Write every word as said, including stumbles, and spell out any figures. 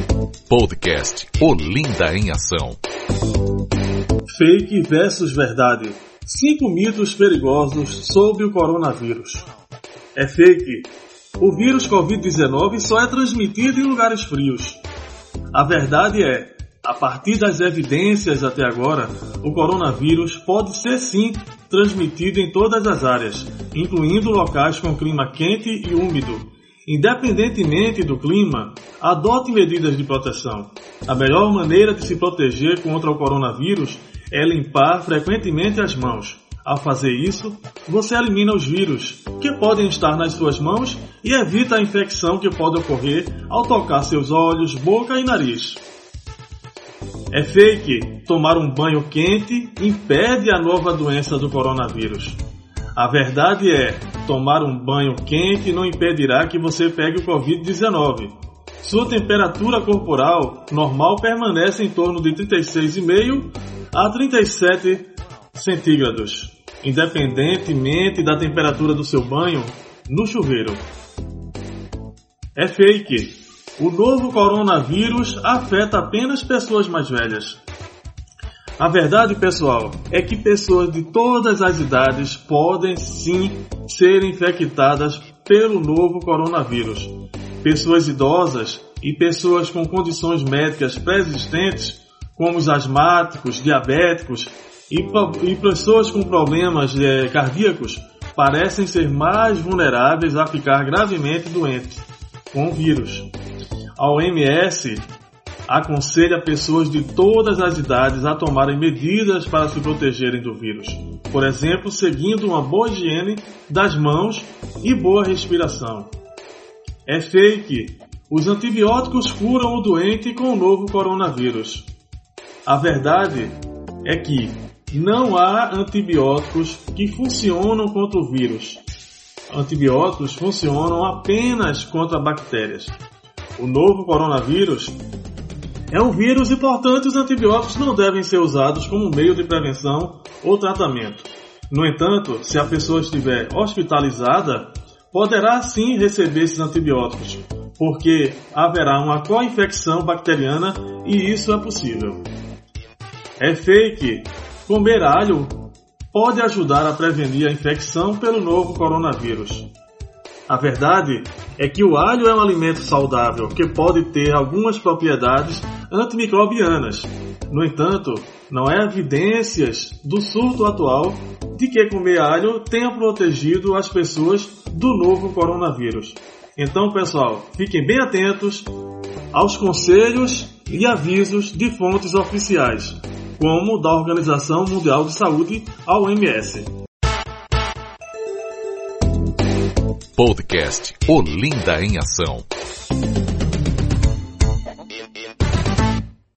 Podcast Olinda em Ação. Fake versus verdade. Cinco mitos perigosos sobre o coronavírus. É fake. O vírus covid dezenove só é transmitido em lugares frios. A verdade é, a partir das evidências até agora, o coronavírus pode ser sim transmitido em todas as áreas, incluindo locais com clima quente e úmido. Independentemente do clima, adote medidas de proteção. A melhor maneira de se proteger contra o coronavírus é limpar frequentemente as mãos. Ao fazer isso, você elimina os vírus que podem estar nas suas mãos e evita a infecção que pode ocorrer ao tocar seus olhos, boca e nariz. É fake. Tomar um banho quente impede a nova doença do coronavírus. A verdade é, tomar um banho quente não impedirá que você pegue o covid dezenove. Sua temperatura corporal normal permanece em torno de trinta e seis vírgula cinco a trinta e sete centígrados, independentemente da temperatura do seu banho no chuveiro. É fake. O novo coronavírus afeta apenas pessoas mais velhas. A verdade, pessoal, é que pessoas de todas as idades podem sim ser infectadas pelo novo coronavírus. Pessoas idosas e pessoas com condições médicas pré-existentes, como os asmáticos, diabéticos e, e pessoas com problemas é, cardíacos, parecem ser mais vulneráveis a ficar gravemente doentes com o vírus. A O M S aconselha pessoas de todas as idades a tomarem medidas para se protegerem do vírus. Por exemplo, seguindo uma boa higiene das mãos e boa respiração. É fake. Os antibióticos curam o doente com o novo coronavírus. A verdade é que não há antibióticos que funcionam contra o vírus. Antibióticos funcionam apenas contra bactérias. O novo coronavírus é um vírus e, portanto, os antibióticos não devem ser usados como meio de prevenção ou tratamento. No entanto, se a pessoa estiver hospitalizada, poderá sim receber esses antibióticos, porque haverá uma co-infecção bacteriana e isso é possível. É fake. Comer alho pode ajudar a prevenir a infecção pelo novo coronavírus. A verdade é que o alho é um alimento saudável que pode ter algumas propriedades antimicrobianas. No entanto, não há evidências do surto atual de que comer alho tenha protegido as pessoas do novo coronavírus. Então, pessoal, fiquem bem atentos aos conselhos e avisos de fontes oficiais, como da Organização Mundial de Saúde, a O M S. Podcast Olinda em Ação.